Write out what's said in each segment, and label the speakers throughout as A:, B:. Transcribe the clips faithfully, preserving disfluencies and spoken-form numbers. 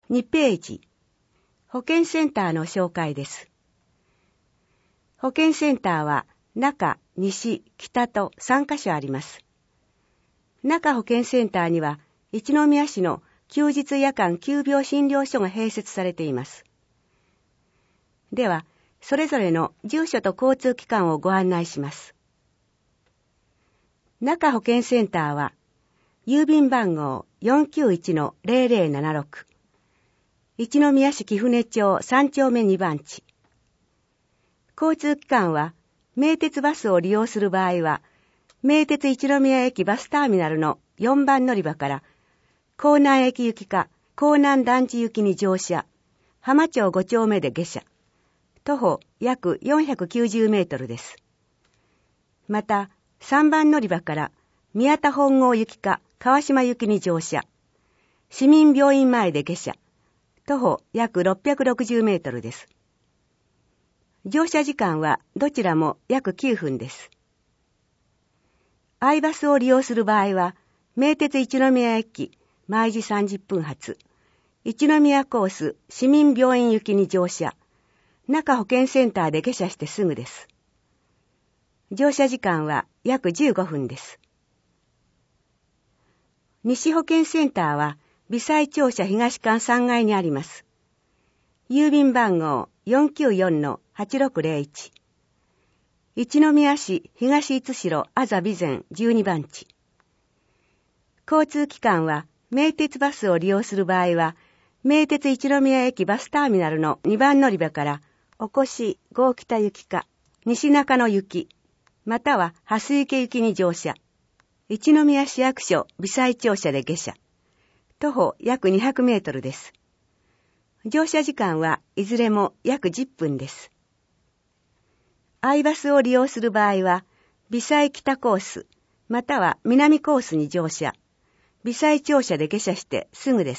A: にページ、保健センターの紹介です。保健センターは中、西、北とさんカ所あります。中保健センターには一宮市の休日夜間急病診療所が併設されています。では、それぞれの住所と交通機関をご案内します。中保健センターは、郵便番号 よんきゅういちのゼロゼロななろく、一宮市貴船町さん丁目に番地。交通機関は、名鉄バスを利用する場合は、名鉄一宮駅バスターミナルのよんばん乗り場から、江南駅行きか江南団地行きに乗車、浜町ご丁目で下車。徒歩約よんひゃくきゅうじゅうメートルです。また、さんばん乗り場から宮田本郷行きか川島行きに乗車。市民病院前で下車。徒歩約ろっぴゃくろくじゅうメートルです。乗車時間はどちらも約きゅうふんです。アイバスを利用する場合は、名鉄一宮駅毎時さんじゅっぷん発、一宮コース市民病院行きに乗車。中保健センターで下車してすぐです。乗車時間は約じゅうごふんです。西保健センターは微細庁舎東館さんがいにあります。郵便番号 よんきゅうよんのはちろくゼロいち、一宮市東五代あざ備前じゅうに番地。交通機関は名鉄バスを利用する場合は、名鉄一宮駅バスターミナルのにばん乗り場からおこし郷北行きか西中野行き、または蓮池行きに乗車。一宮市役所微細庁舎で下車。徒歩約にひゃくメートルです。乗車時間はいずれも約じゅっぷんです。アイバスを利用する場合は、微細北コース、または南コースに乗車。微細庁舎で下車してすぐです。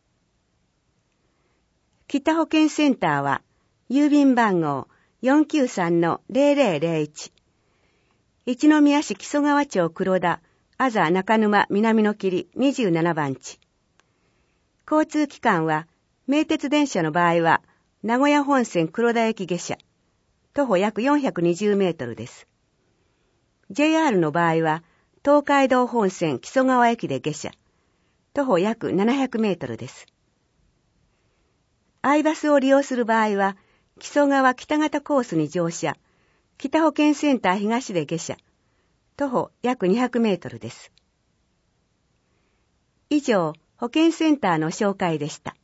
A: 北保健センターは、郵便番号 よんきゅうさんのゼロゼロゼロいち、一宮市木曽川町黒田、あざ中沼南の霧にじゅうなな番地。交通機関は、名鉄電車の場合は、名古屋本線黒田駅下車。徒歩約よんひゃくにじゅうメートルです。ジェイアール の場合は、東海道本線木曽川駅で下車。徒歩約ななひゃくメートルです。アイバスを利用する場合は、木曽川北方コースに乗車。北保健センター東で下車。徒歩約にひゃくメートルです。以上、保健センターの紹介でした。